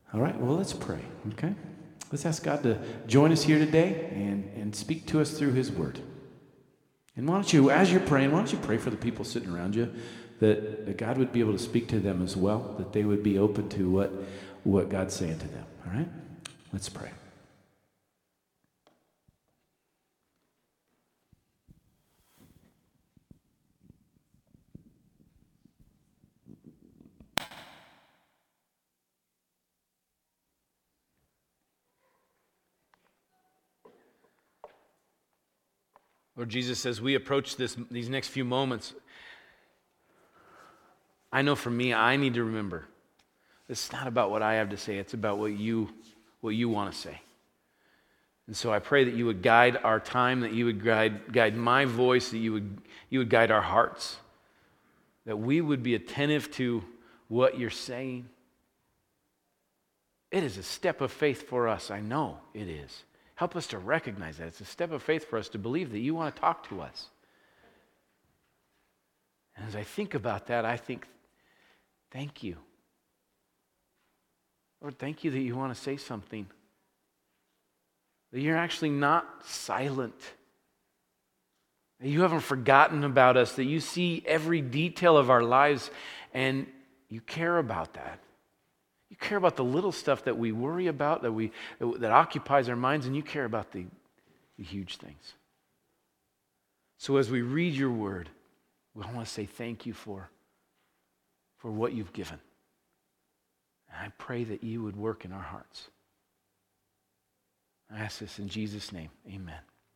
All right, well, let's pray, okay? Let's ask God to join us here today and speak to us through his word. And why don't you, as you're praying, why don't you pray for the people sitting around you, that God would be able to speak to them as well, that they would be open to what God's saying to them, all right? Let's pray. Lord Jesus, as we approach these next few moments, I know for me, I need to remember, it's not about what I have to say, it's about what you want to say. And so I pray that you would guide our time, that you would guide my voice, that you would guide our hearts, that we would be attentive to what you're saying. It is a step of faith for us, I know it is. Help us to recognize that. It's a step of faith for us to believe that you want to talk to us. And as I think about that, I think, thank you. Lord, thank you that you want to say something. That you're actually not silent. That you haven't forgotten about us. That you see every detail of our lives and you care about that. You care about the little stuff that we worry about, that occupies our minds, and you care about the huge things. So as we read your word, we want to say thank you for what you've given. And I pray that you would work in our hearts. I ask this in Jesus' name, amen.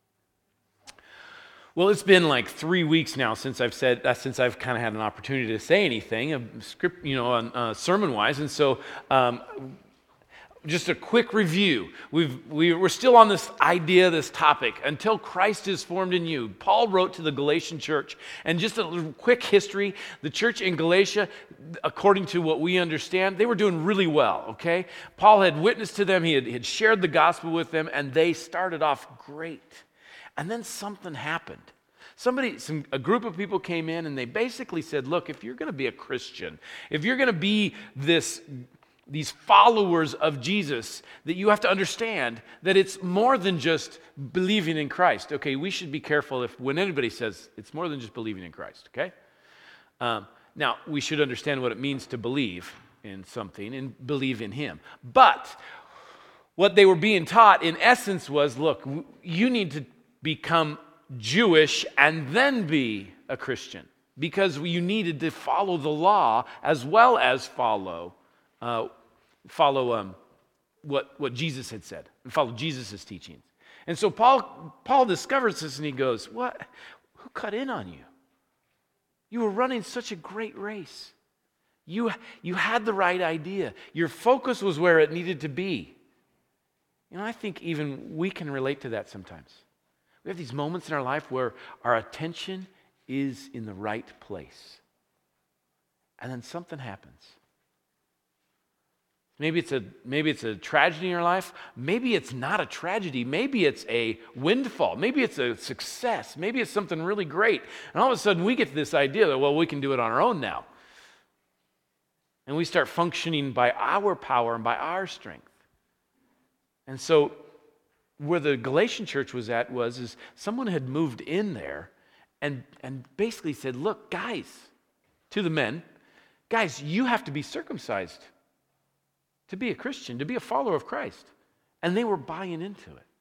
Well, it's been like 3 weeks now since I've kind of had an opportunity to say anything, sermon-wise, and so just a quick review. We're still on this idea, this topic, until Christ is formed in you. Paul wrote to the Galatian church, and just a quick history, the church in Galatia, according to what we understand, they were doing really well, okay? Paul had witnessed to them, he had shared the gospel with them, and they started off great. And then something happened. A group of people came in and they basically said, look, if you're going to be a Christian, if you're going to be these followers of Jesus, that you have to understand that it's more than just believing in Christ. Okay, we should be careful when anybody says it's more than just believing in Christ, okay? Now, we should understand what it means to believe in something and believe in him. But what they were being taught in essence was, look, you need to become Jewish and then be a Christian, because you needed to follow the law as well as follow what Jesus had said and follow Jesus' teachings. And so Paul discovers this and he goes, what? Who cut in on you? You were running such a great race. You had the right idea. Your focus was where it needed to be. I think even we can relate to that sometimes. We have these moments in our life where our attention is in the right place. And then something happens. Maybe it's a tragedy in your life. Maybe it's not a tragedy. Maybe it's a windfall. Maybe it's a success. Maybe it's something really great. And all of a sudden we get to this idea that, well, we can do it on our own now. And we start functioning by our power and by our strength. And so where the Galatian church was someone had moved in there and basically said, look, guys, to the men, guys, you have to be circumcised to be a Christian, to be a follower of Christ. And they were buying into it.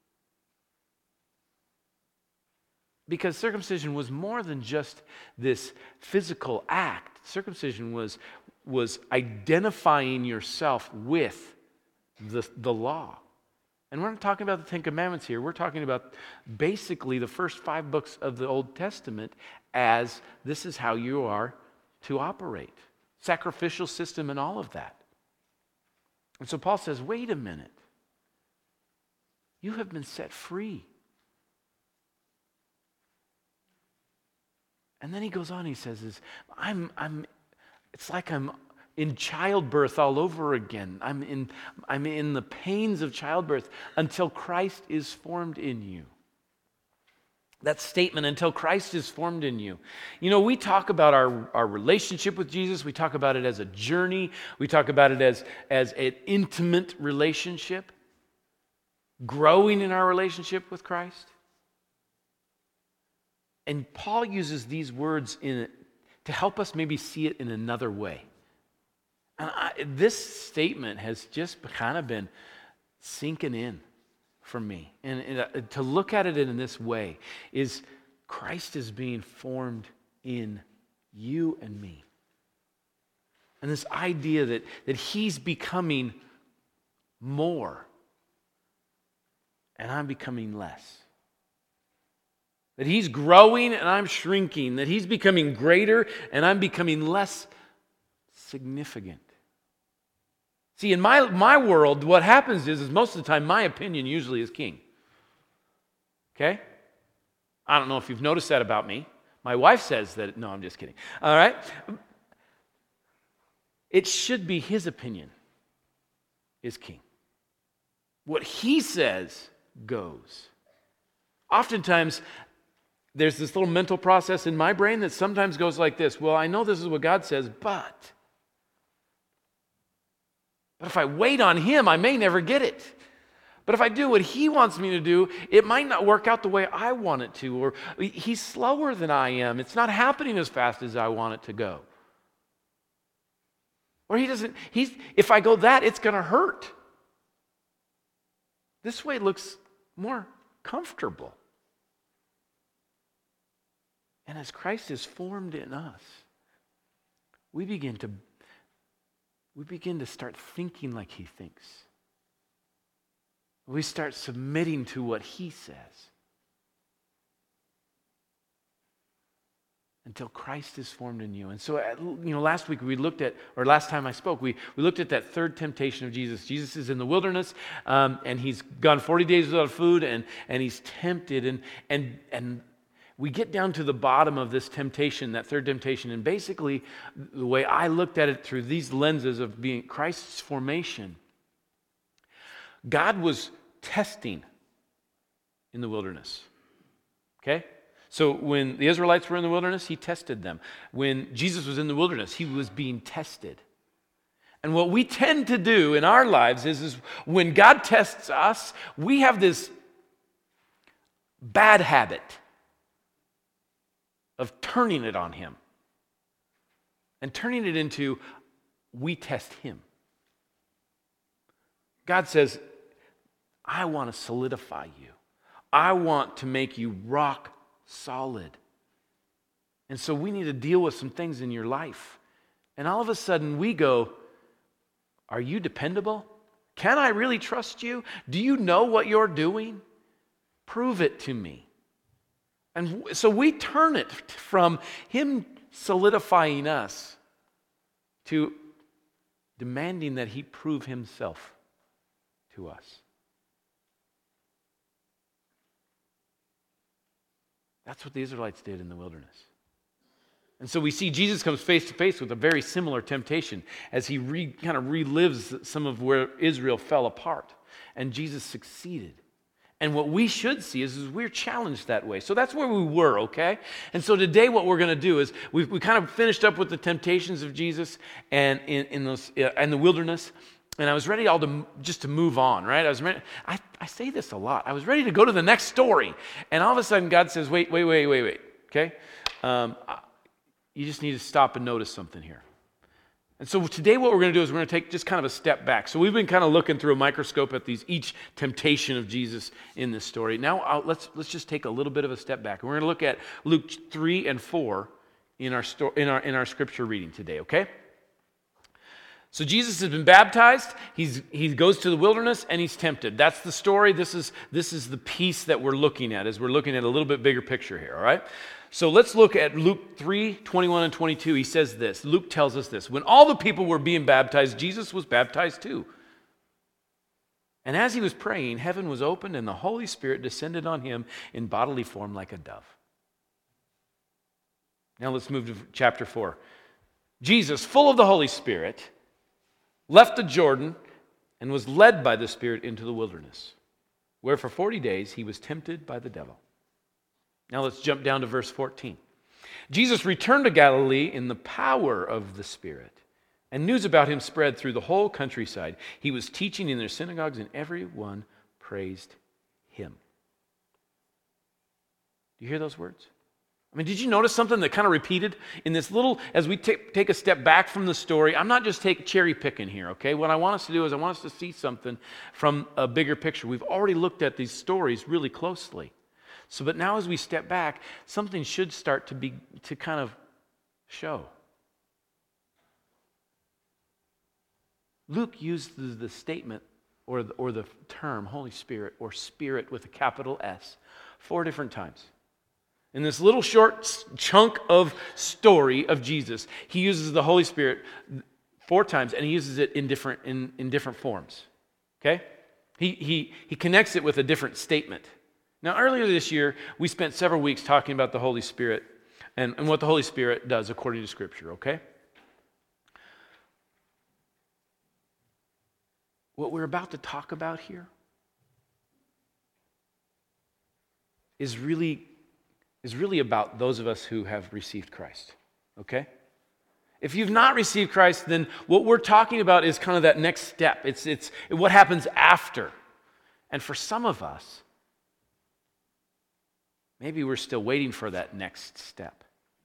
Because circumcision was more than just this physical act. Circumcision was identifying yourself with the law. And we're not talking about the Ten Commandments here. We're talking about basically the first 5 books of the Old Testament as this is how you are to operate. Sacrificial system and all of that. And so Paul says, wait a minute. You have been set free. And then he goes on, he says, it's like I'm in childbirth all over again. I'm in the pains of childbirth until Christ is formed in you. That statement, until Christ is formed in you. You know, we talk about our relationship with Jesus. We talk about it as a journey. We talk about it as an intimate relationship, growing in our relationship with Christ. And Paul uses these words to help us maybe see it in another way. And this statement has just kind of been sinking in for me. And to look at it in this way is Christ is being formed in you and me. And this idea that he's becoming more and I'm becoming less. That he's growing and I'm shrinking. That he's becoming greater and I'm becoming less significant. See, in my world, what happens is most of the time my opinion usually is king. Okay? I don't know if you've noticed that about me. My wife says that, no, I'm just kidding. All right? It should be his opinion is king. What he says goes. Oftentimes, there's this little mental process in my brain that sometimes goes like this. Well, I know this is what God says, but if I wait on him, I may never get it. But if I do what he wants me to do, it might not work out the way I want it to, or he's slower than I am. It's not happening as fast as I want it to go. Or if I go that, it's going to hurt. This way looks more comfortable. And as Christ is formed in us, we begin to start thinking like he thinks. We start submitting to what he says. Until Christ is formed in you. And so, last week last time I spoke, we looked at that third temptation of Jesus. Jesus is in the wilderness, and he's gone 40 days without food, and he's tempted, and we get down to the bottom of this temptation, that third temptation, and basically the way I looked at it through these lenses of being Christ's formation, God was testing in the wilderness. Okay? So when the Israelites were in the wilderness, he tested them. When Jesus was in the wilderness, he was being tested. And what we tend to do in our lives is when God tests us, we have this bad habit of turning it on him and turning it into we test him. God says, I want to solidify you. I want to make you rock solid. And so we need to deal with some things in your life. And all of a sudden we go, are you dependable? Can I really trust you? Do you know what you're doing? Prove it to me. And so we turn it from him solidifying us to demanding that he prove himself to us. That's what the Israelites did in the wilderness. And so we see Jesus comes face to face with a very similar temptation as he kind of relives some of where Israel fell apart. And Jesus succeeded. And what we should see is we're challenged that way. So that's where we were, okay? And so today what we're going to do is we kind of finished up with the temptations of Jesus and in the wilderness. And I was ready just to move on, right? I say this a lot. I was ready to go to the next story. And all of a sudden God says, wait, okay? You just need to stop and notice something here. And so today what we're going to do is we're going to take just kind of a step back. So we've been kind of looking through a microscope at each temptation of Jesus in this story. Now let's just take a little bit of a step back. We're going to look at Luke 3 and 4 in our scripture reading today, okay? So Jesus has been baptized, he goes to the wilderness, and he's tempted. That's the story. This is the piece that we're looking at, as we're looking at a little bit bigger picture here, all right? So let's look at Luke 3, 21 and 22. He says this. Luke tells us this. When all the people were being baptized, Jesus was baptized too. And as he was praying, heaven was opened, and the Holy Spirit descended on him in bodily form like a dove. Now let's move to chapter 4. Jesus, full of the Holy Spirit, left the Jordan and was led by the Spirit into the wilderness, where for 40 days he was tempted by the devil. Now let's jump down to verse 14. Jesus returned to Galilee in the power of the Spirit, and news about him spread through the whole countryside. He was teaching in their synagogues, and everyone praised him. Do you hear those words? I mean, did you notice something that kind of repeated in this little, as we take a step back from the story? I'm not just cherry picking here, okay? What I want us to do is I want us to see something from a bigger picture. We've already looked at these stories really closely. But now as we step back, something should start to kind of show. Luke used the statement or the term Holy Spirit, or Spirit with a capital S, 4 different times. In this little short chunk of story of Jesus, he uses the Holy Spirit 4 times, and he uses it in different forms. Okay? He connects it with a different statement. Now, earlier this year, we spent several weeks talking about the Holy Spirit and what the Holy Spirit does according to Scripture, okay? What we're about to talk about here is really about those of us who have received Christ, okay? If you've not received Christ, then what we're talking about is kind of that next step. It's what happens after. And for some of us, maybe we're still waiting for that next step.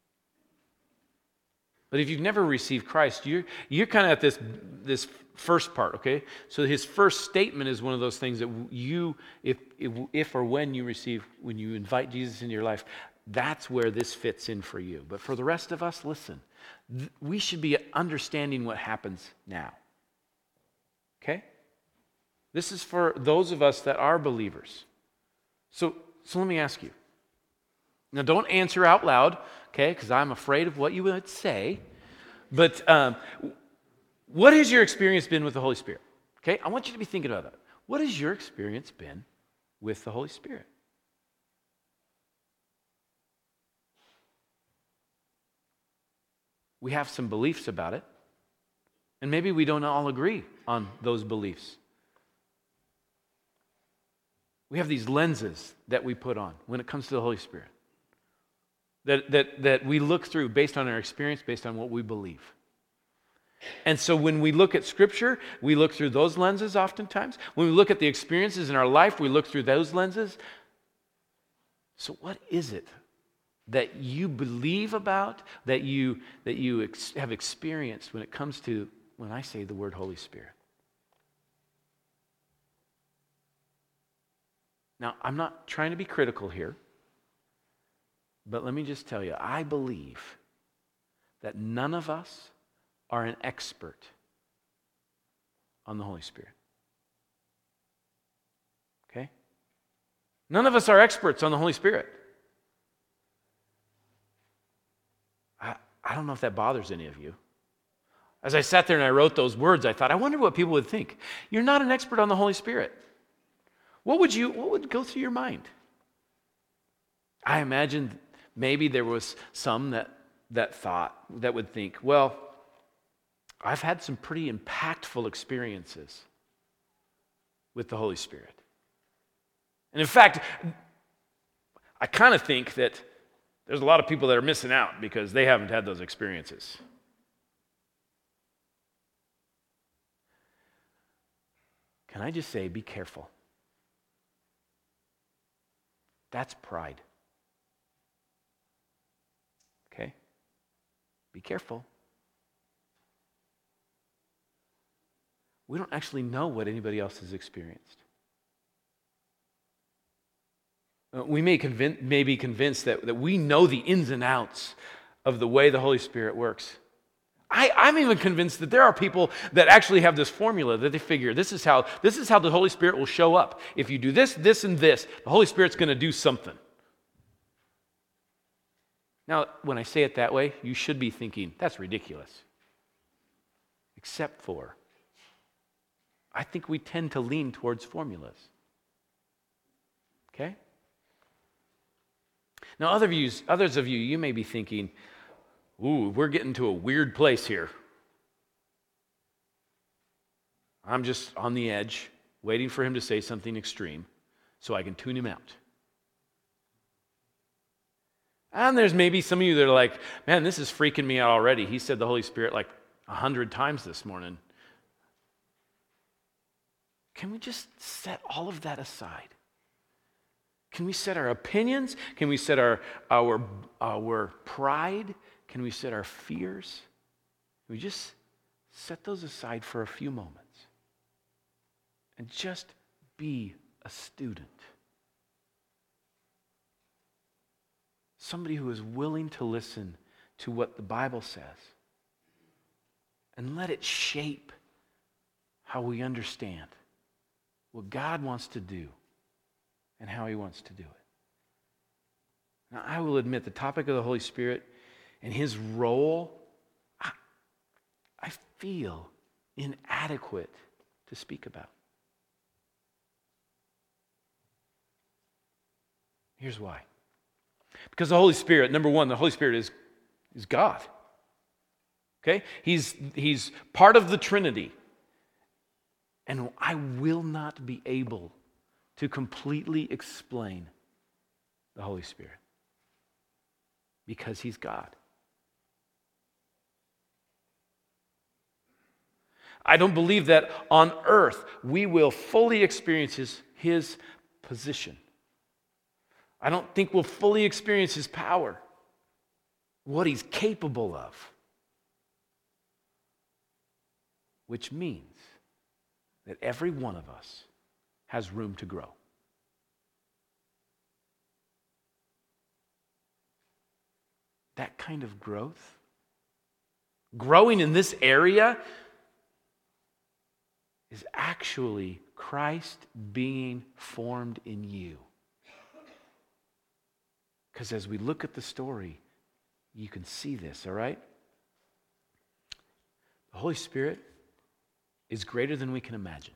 But if you've never received Christ, you're kind of at this first part, okay? So his first statement is one of those things that you, if or when you invite Jesus into your life, that's where this fits in for you. But for the rest of us, listen, we should be understanding what happens now. Okay? This is for those of us that are believers. So let me ask you. Now, don't answer out loud, okay, because I'm afraid of what you would say. But what has your experience been with the Holy Spirit? Okay, I want you to be thinking about that. What has your experience been with the Holy Spirit? We have some beliefs about it, and maybe we don't all agree on those beliefs. We have these lenses that we put on when it comes to the Holy Spirit. That we look through based on our experience, based on what we believe. And so when we look at Scripture, we look through those lenses oftentimes. When we look at the experiences in our life, we look through those lenses. So what is it that you believe about, that you have experienced when it comes to, when I say the word Holy Spirit? Now, I'm not trying to be critical here. But let me just tell you, I believe that none of us are an expert on the Holy Spirit. Okay? None of us are experts on the Holy Spirit. I don't know if that bothers any of you. As I sat there and I wrote those words, I thought, I wonder what people would think. You're not an expert on the Holy Spirit. What would go through your mind? I imagine maybe there was some that would think, well, I've had some pretty impactful experiences with the Holy Spirit. And in fact, I kind of think that there's a lot of people that are missing out because they haven't had those experiences. Can I just say, be careful. That's pride. Okay? Be careful. We don't actually know what anybody else has experienced. We may be convinced that we know the ins and outs of the way the Holy Spirit works. I'm even convinced that there are people that actually have this formula that they figure this is how the Holy Spirit will show up. If you do this, this, and this, the Holy Spirit's going to do something. Now, when I say it that way, you should be thinking, that's ridiculous. Except for, I think we tend to lean towards formulas. Okay? Now, others of you, you may be thinking, ooh, we're getting to a weird place here. I'm just on the edge, waiting for him to say something extreme so I can tune him out. And there's maybe some of you that are like, man, this is freaking me out already. He said the Holy Spirit like 100 times this morning. Can we just set all of that aside? Can we set our opinions? Can we set our pride? Can we set our fears? Can we just set those aside for a few moments and just be a student? Somebody who is willing to listen to what the Bible says and let it shape how we understand what God wants to do and how he wants to do it. Now, I will admit the topic of the Holy Spirit and his role, I feel inadequate to speak about. Here's why. Because the Holy Spirit, number one, the Holy Spirit is God. Okay? He's part of the Trinity. And I will not be able to completely explain the Holy Spirit because he's God. I don't believe that on earth we will fully experience his position. I don't think we'll fully experience his power, what he's capable of, which means that every one of us has room to grow. That kind of growth, growing in this area, is actually Christ being formed in you. Because as we look at the story, you can see this, all right? The Holy Spirit is greater than we can imagine.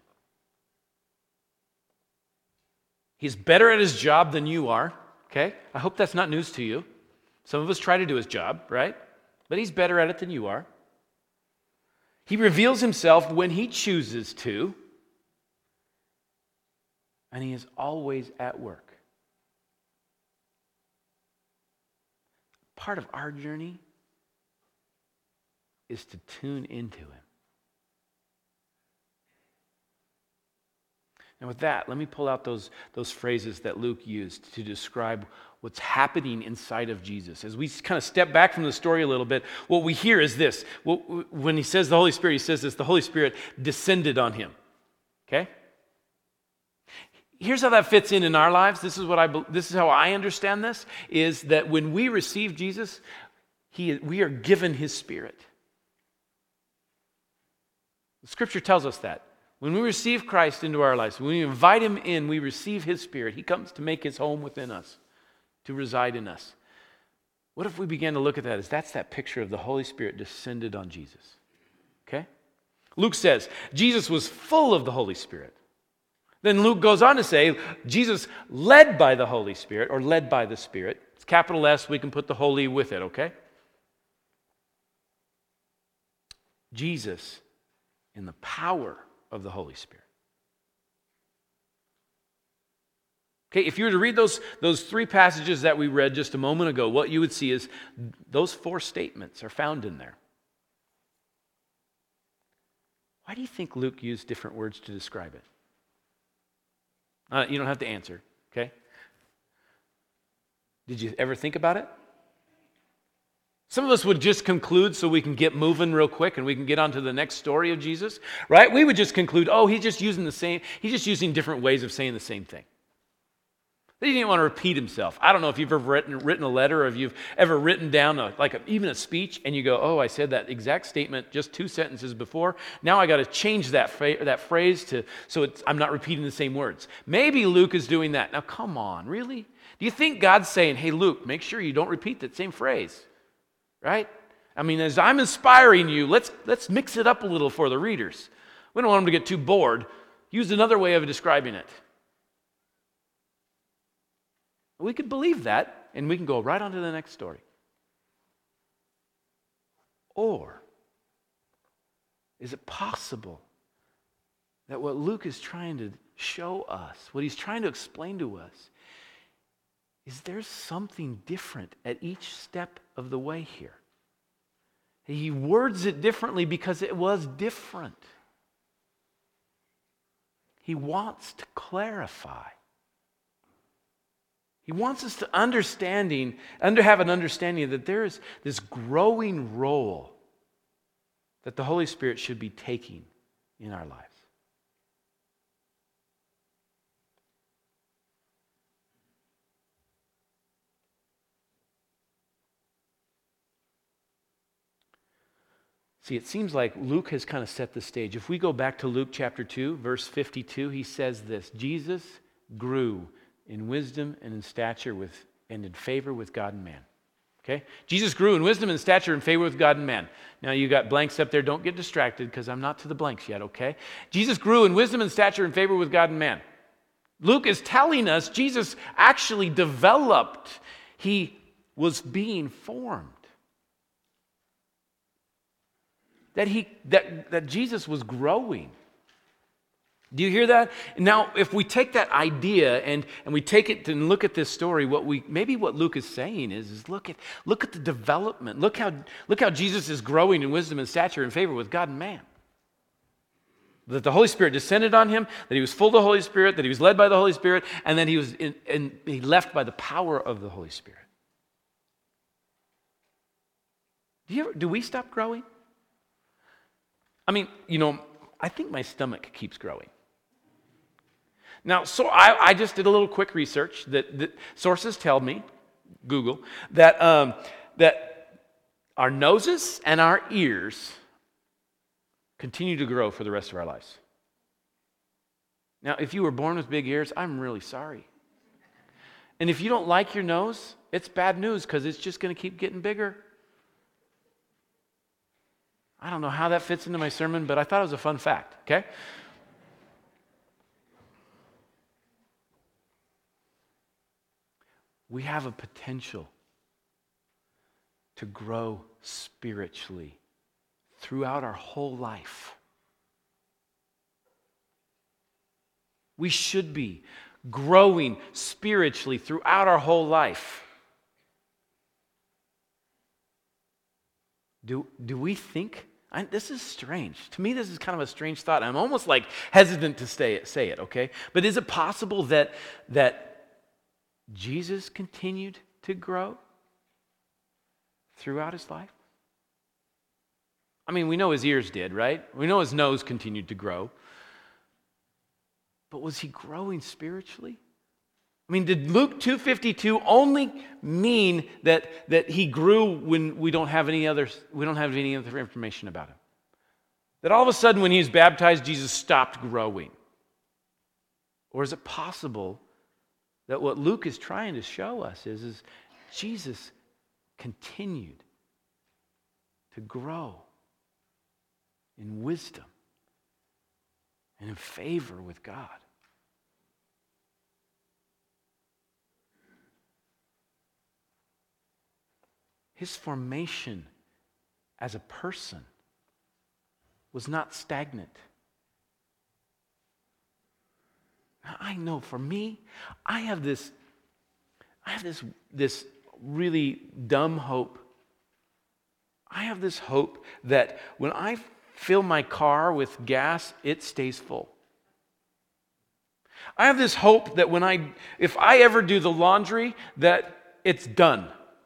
He's better at his job than you are, okay? I hope that's not news to you. Some of us try to do his job, right? But he's better at it than you are. He reveals himself when he chooses to, and he is always at work. Part of our journey is to tune into him. And with that, let me pull out those phrases that Luke used to describe what's happening inside of Jesus. As we kind of step back from the story a little bit, what we hear is this. When he says the Holy Spirit, he says this, the Holy Spirit descended on him. Okay? Here's how that fits in our lives. This is how I understand this, is that when we receive Jesus, we are given his Spirit. The Scripture tells us that. When we receive Christ into our lives, when we invite him in, we receive his Spirit. He comes to make his home within us, to reside in us. What if we began to look at that as that's that picture of the Holy Spirit descended on Jesus? Okay? Luke says, Jesus was full of the Holy Spirit. Then Luke goes on to say, Jesus led by the Holy Spirit, or led by the Spirit. It's capital S, we can put the Holy with it, okay? Jesus in the power of the Holy Spirit. Okay, if you were to read those three passages that we read just a moment ago, what you would see is those four statements are found in there. Why do you think Luke used different words to describe it? You don't have to answer, okay? Did you ever think about it? Some of us would just conclude so we can get moving real quick and we can get on to the next story of Jesus, right? We would just conclude, he's just using different ways of saying the same thing. He didn't want to repeat himself. I don't know if you've ever written a letter or if you've ever written down even a speech and you go, I said that exact statement just 2 sentences before. Now I got to change that phrase so I'm not repeating the same words. Maybe Luke is doing that. Now come on, really? Do you think God's saying, hey Luke, make sure you don't repeat that same phrase? Right? I mean, as I'm inspiring you, let's mix it up a little for the readers. We don't want them to get too bored. Use another way of describing it. We could believe that, and we can go right on to the next story. Or is it possible that what Luke is trying to show us, what he's trying to explain to us, is there's something different at each step of the way here. He words it differently because it was different. He wants to clarify. He wants us to have an understanding that there is this growing role that the Holy Spirit should be taking in our lives. See, it seems like Luke has kind of set the stage. If we go back to Luke chapter 2, verse 52, he says this: Jesus grew in wisdom and in stature and in favor with God and man. Okay? Jesus grew in wisdom and stature and favor with God and man. Now you got blanks up there. Don't get distracted because I'm not to the blanks yet, okay? Jesus grew in wisdom and stature and favor with God and man. Luke is telling us Jesus actually developed. He was being formed. That Jesus was growing. Do you hear that? Now, if we take that idea and we take it and look at this story, what Luke is saying is look at the development. Look how Jesus is growing in wisdom and stature and favor with God and man. That the Holy Spirit descended on him, that he was full of the Holy Spirit, that he was led by the Holy Spirit, and then he left by the power of the Holy Spirit. Do we stop growing? I mean, I think my stomach keeps growing. Now, so I just did a little quick research that sources tell me, Google, that our noses and our ears continue to grow for the rest of our lives. Now, if you were born with big ears, I'm really sorry. And if you don't like your nose, it's bad news because it's just going to keep getting bigger. I don't know how that fits into my sermon, but I thought it was a fun fact, okay? We have a potential to grow spiritually throughout our whole life. We should be growing spiritually throughout our whole life. Do we think? This is strange. To me, this is kind of a strange thought. I'm almost like hesitant to say it, okay? But is it possible that Jesus continued to grow throughout his life? I mean, we know his ears did, right? We know his nose continued to grow. But was he growing spiritually? I mean, did Luke 2:52 only mean that he grew when we don't have any other information about him? That all of a sudden when he was baptized, Jesus stopped growing? Or is it possible that what Luke is trying to show us is Jesus continued to grow in wisdom and in favor with God? His formation as a person was not stagnant. Now, I know for me, I have this really dumb hope. I have this hope that when I fill my car with gas, it stays full. I have this hope that if I ever do the laundry, that it's done.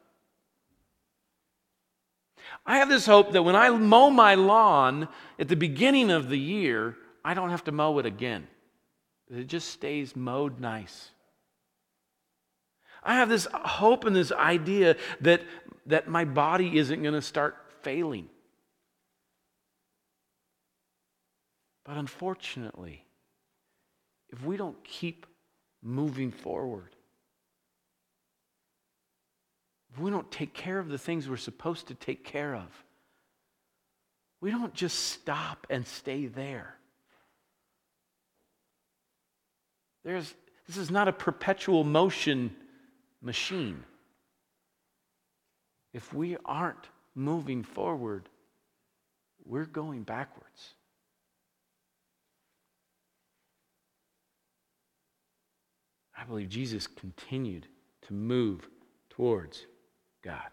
I have this hope that when I mow my lawn at the beginning of the year, I don't have to mow it again. It just stays mowed nice. I have this hope and this idea that my body isn't going to start failing. But unfortunately, if we don't keep moving forward, if we don't take care of the things we're supposed to take care of, we don't just stop and stay there. This is not a perpetual motion machine. If we aren't moving forward, we're going backwards. I believe Jesus continued to move towards God.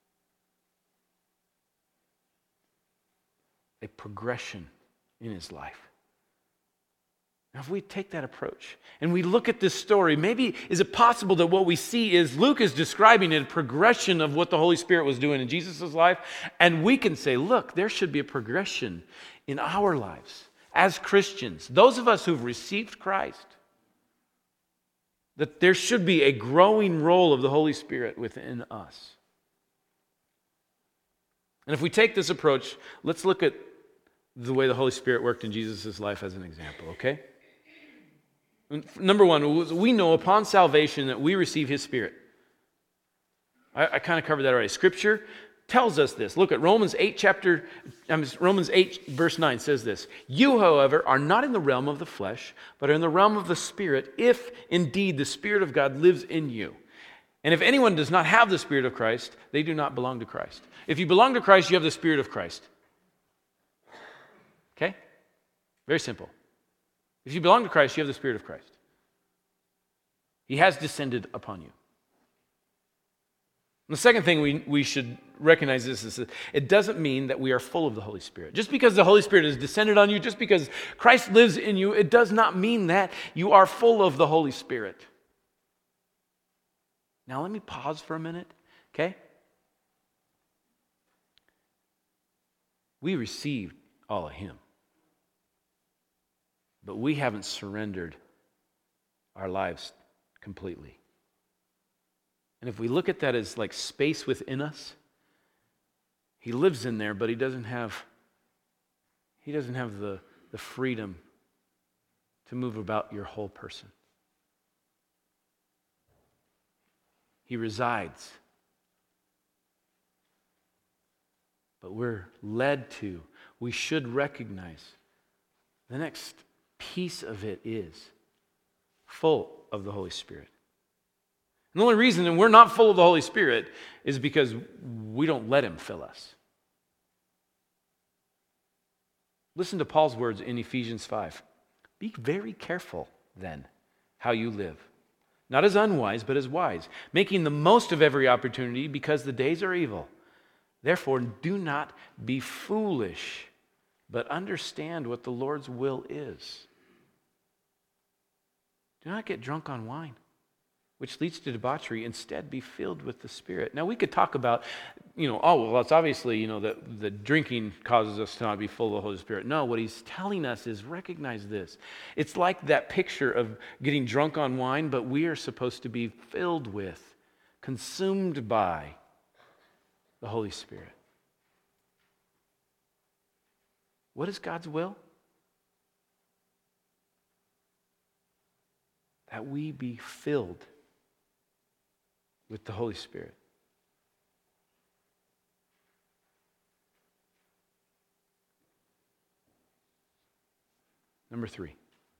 A progression in his life. Now, if we take that approach and we look at this story, maybe is it possible that what we see is Luke is describing a progression of what the Holy Spirit was doing in Jesus' life, and we can say, look, there should be a progression in our lives as Christians, those of us who've received Christ, that there should be a growing role of the Holy Spirit within us. And if we take this approach, let's look at the way the Holy Spirit worked in Jesus' life as an example, okay? Number one, we know upon salvation that we receive his Spirit. I kind of covered that already. Scripture tells us this. Look at Romans 8 verse 9 says this. You, however, are not in the realm of the flesh, but are in the realm of the Spirit, if indeed the Spirit of God lives in you. And if anyone does not have the Spirit of Christ, they do not belong to Christ. If you belong to Christ, you have the Spirit of Christ. Okay? Very simple. If you belong to Christ, you have the Spirit of Christ. He has descended upon you. And the second thing we should recognize this is that it doesn't mean that we are full of the Holy Spirit. Just because the Holy Spirit has descended on you, just because Christ lives in you, it does not mean that you are full of the Holy Spirit. Now let me pause for a minute, okay? We received all of him. But we haven't surrendered our lives completely. And if we look at that as like space within us, he lives in there, but he doesn't have the freedom to move about your whole person. He resides. But we should recognize the next piece of it is full of the Holy Spirit. And the only reason that we're not full of the Holy Spirit is because we don't let him fill us. Listen to Paul's words in Ephesians 5. Be very careful then how you live, not as unwise, but as wise, making the most of every opportunity because the days are evil. Therefore, do not be foolish, but understand what the Lord's will is. Do not get drunk on wine, which leads to debauchery. Instead, be filled with the Spirit. Now, we could talk about, it's obviously, that the drinking causes us to not be full of the Holy Spirit. No, what he's telling us is recognize this. It's like that picture of getting drunk on wine, but we are supposed to be filled with, consumed by the Holy Spirit. What is God's will? That we be filled with the Holy Spirit. Number 3.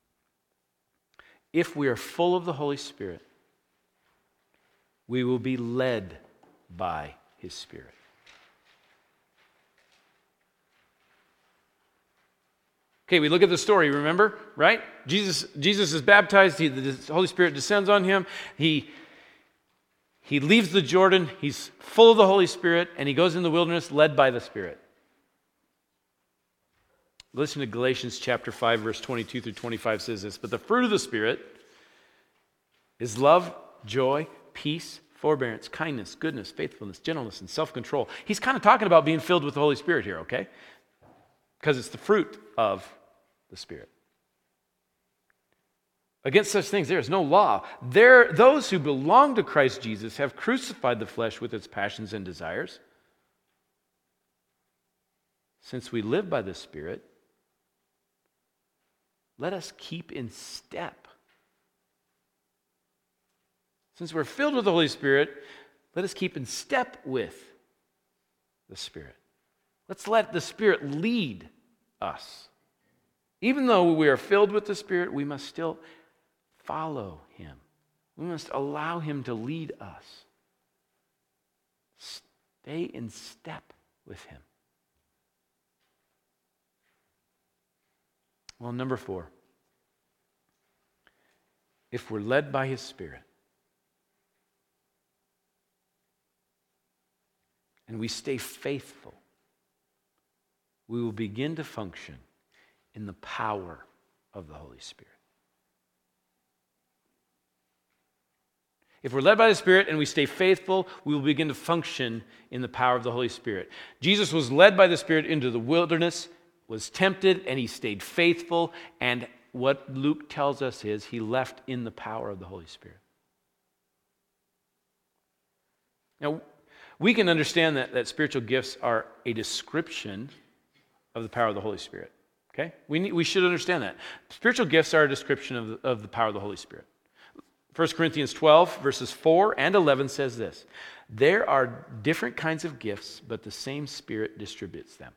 If we are full of the Holy Spirit, we will be led by his Spirit. Okay, we look at the story, remember, right? Jesus is baptized, the Holy Spirit descends on him, he leaves the Jordan, he's full of the Holy Spirit, and he goes in the wilderness led by the Spirit. Listen to Galatians chapter 5, verse 22 through 25 says this, but the fruit of the Spirit is love, joy, peace, forbearance, kindness, goodness, faithfulness, gentleness, and self-control. He's kind of talking about being filled with the Holy Spirit here, okay? Because it's the fruit of the Spirit. Against such things there is no law. Those who belong to Christ Jesus have crucified the flesh with its passions and desires. Since we live by the Spirit, let us keep in step. Since we're filled with the Holy Spirit, let us keep in step with the Spirit. Let's let the Spirit lead us. Even though we are filled with the Spirit, we must still follow him. We must allow him to lead us. Stay in step with him. Well, number 4. If we're led by his Spirit, and we stay faithful, we will begin to function in the power of the Holy Spirit. If we're led by the Spirit and we stay faithful, we will begin to function in the power of the Holy Spirit. Jesus was led by the Spirit into the wilderness, was tempted, and he stayed faithful. And what Luke tells us is he left in the power of the Holy Spirit. Now, we can understand that spiritual gifts are a description of the power of the Holy Spirit. Okay? We should understand that. Spiritual gifts are a description of the power of the Holy Spirit. 1 Corinthians 12, verses 4 and 11 says this: there are different kinds of gifts, but the same Spirit distributes them.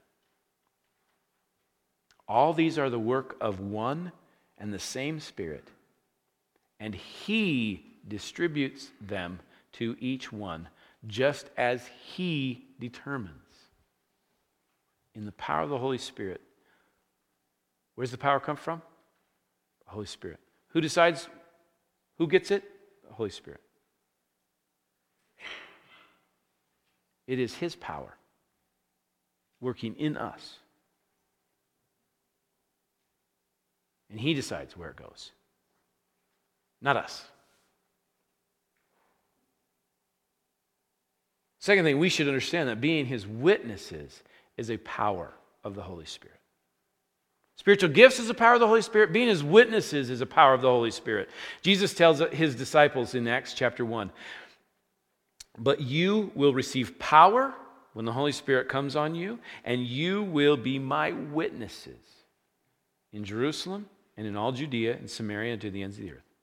All these are the work of one and the same Spirit, and He distributes them to each one, just as He determines. In the power of the Holy Spirit. Where's the power come from? The Holy Spirit. Who decides who gets it? The Holy Spirit. It is His power working in us. And He decides where it goes. Not us. Second thing, we should understand that being His witnesses is a power of the Holy Spirit. Spiritual gifts is a power of the Holy Spirit. Being His witnesses is a power of the Holy Spirit. Jesus tells His disciples in Acts chapter 1, but you will receive power when the Holy Spirit comes on you, and you will be my witnesses in Jerusalem and in all Judea and Samaria and to the ends of the earth.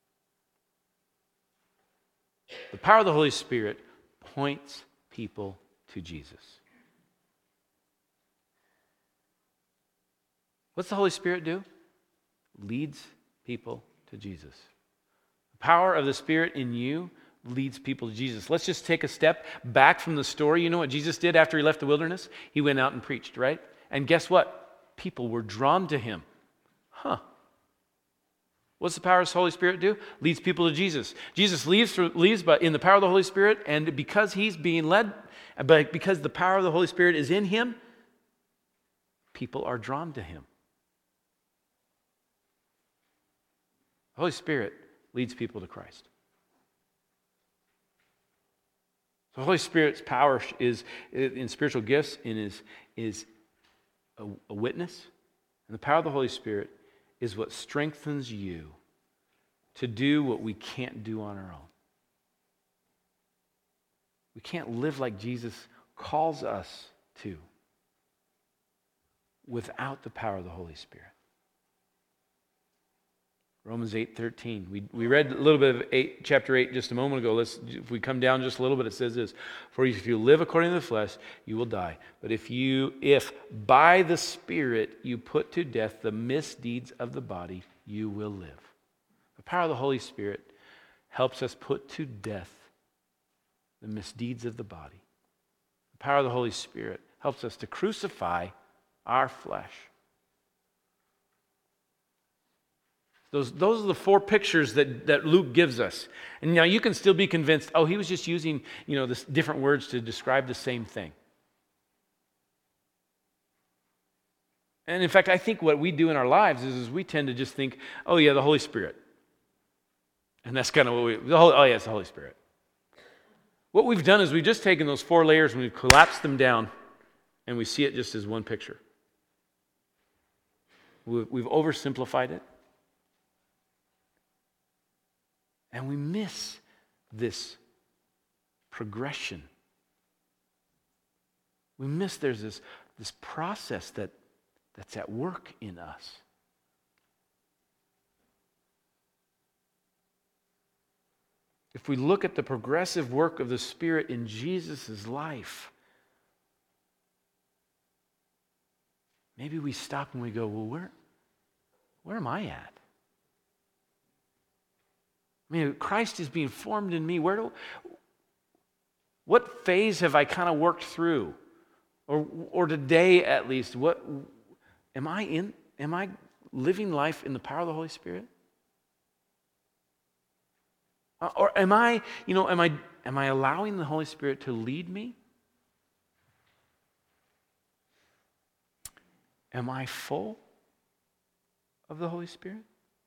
The power of the Holy Spirit points people to Jesus. What's the Holy Spirit do? Leads people to Jesus. The power of the Spirit in you leads people to Jesus. Let's just take a step back from the story. You know what Jesus did after He left the wilderness? He went out and preached, right? And guess what? People were drawn to Him. What's the power of the Holy Spirit do? Leads people to Jesus. Jesus leaves but in the power of the Holy Spirit, and because He's being led, but because the power of the Holy Spirit is in Him, people are drawn to Him. The Holy Spirit leads people to Christ. So the Holy Spirit's power is in spiritual gifts and is a witness. And the power of the Holy Spirit is what strengthens you to do what we can't do on our own. We can't live like Jesus calls us to without the power of the Holy Spirit. Romans 8:13. We read a little bit of chapter 8 just a moment ago. If we come down just a little bit, it says this: for if you live according to the flesh, you will die. But if by the Spirit you put to death the misdeeds of the body, you will live. The power of the Holy Spirit helps us put to death the misdeeds of the body. The power of the Holy Spirit helps us to crucify our flesh. Those are the four pictures that Luke gives us. And now you can still be convinced, he was just using, this different words to describe the same thing. And in fact, I think what we do in our lives is we tend to just think, the Holy Spirit. And that's kind of what it's the Holy Spirit. What we've done is we've just taken those four layers and we've collapsed them down and we see it just as one picture. We've oversimplified it. And we miss this progression. We miss there's this process that's at work in us. If we look at the progressive work of the Spirit in Jesus' life, maybe we stop and we go, well, where am I at? Christ is being formed in me. What phase have I kind of worked through? Or today at least, what am I in? Am I living life in the power of the Holy Spirit? Or am I allowing the Holy Spirit to lead me? Am I full of the Holy Spirit?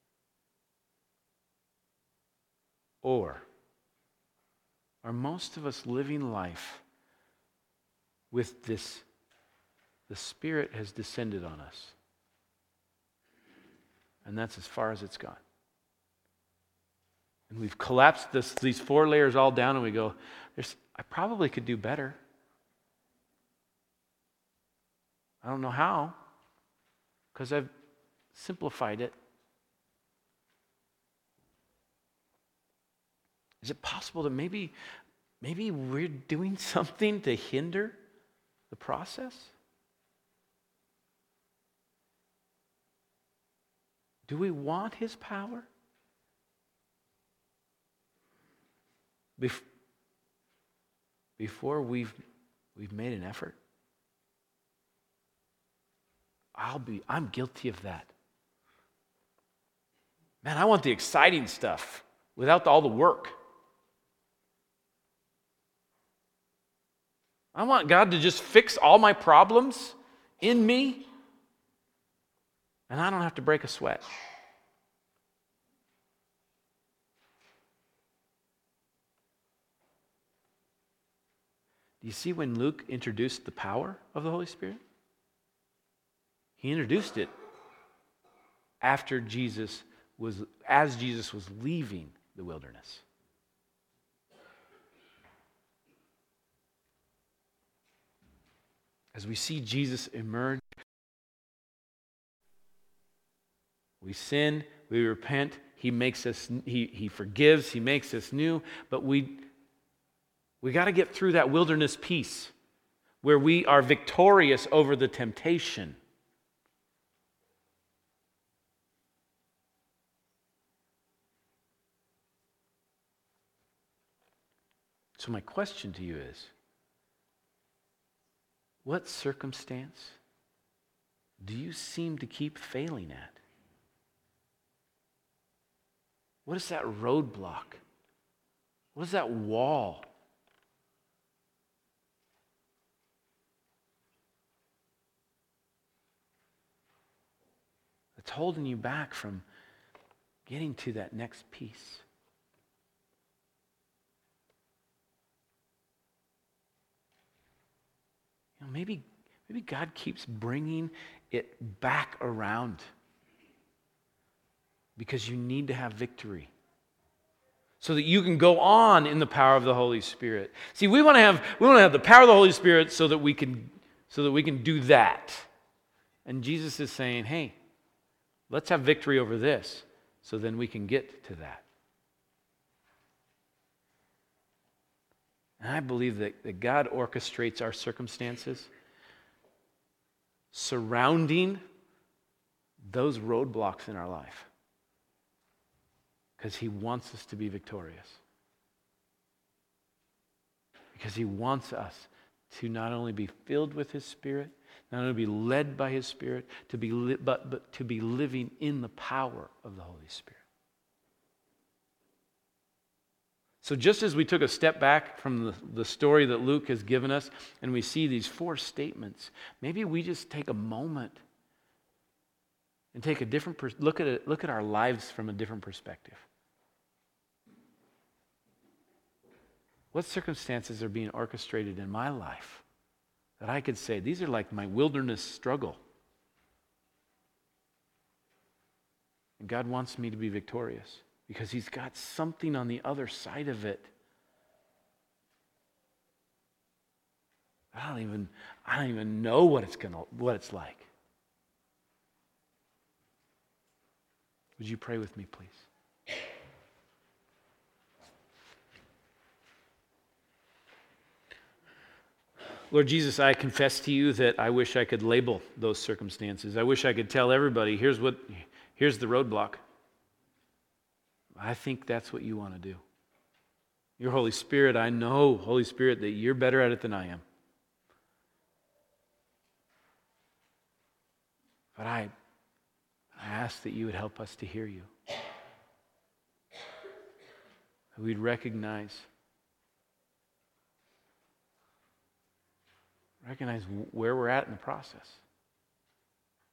Or are most of us living life with this, the Spirit has descended on us, and that's as far as it's gone? And we've collapsed these 4 layers all down, and we go, I probably could do better. I don't know how, because I've simplified it. Is it possible that maybe we're doing something to hinder the process? Do we want His power? Before we've made an effort? I'm guilty of that. Man, I want the exciting stuff without all the work. I want God to just fix all my problems in me, and I don't have to break a sweat. Do you see when Luke introduced the power of the Holy Spirit? He introduced it as Jesus was leaving the wilderness. As we see Jesus emerge, we sin, we repent, He forgives, He makes us new, but we got to get through that wilderness piece where we are victorious over the temptation. So my question to you is, what circumstance do you seem to keep failing at? What is that roadblock? What is that wall? That's holding you back from getting to that next piece. You know, maybe God keeps bringing it back around because you need to have victory so that you can go on in the power of the Holy Spirit. See, we want to have the power of the Holy Spirit so that we can do that. And Jesus is saying, "Hey, let's have victory over this so then we can get to that." And I believe that God orchestrates our circumstances surrounding those roadblocks in our life because He wants us to be victorious. Because He wants us to not only be filled with His Spirit, not only be led by His Spirit, but to be living in the power of the Holy Spirit. So just as we took a step back from the story that Luke has given us, and we see these 4 statements, maybe we just take a moment and take a different look at our lives from a different perspective. What circumstances are being orchestrated in my life that I could say, these are like my wilderness struggle? And God wants me to be victorious because He's got something on the other side of it. I don't even know what it's like. Would you pray with me, please? Lord Jesus, I confess to you that I wish I could label those circumstances. I wish I could tell everybody, here's the roadblock. I think that's what you want to do. Your Holy Spirit, I know, Holy Spirit, that you're better at it than I am. But I ask that you would help us to hear you. That we'd recognize where we're at in the process.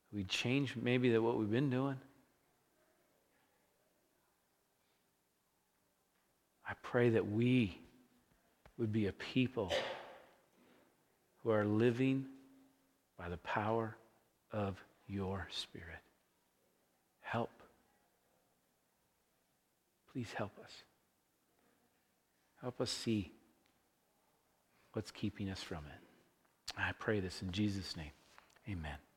We'd change maybe what we've been doing. I pray that we would be a people who are living by the power of your Spirit. Help. Please help us. Help us see what's keeping us from it. I pray this in Jesus' name. Amen.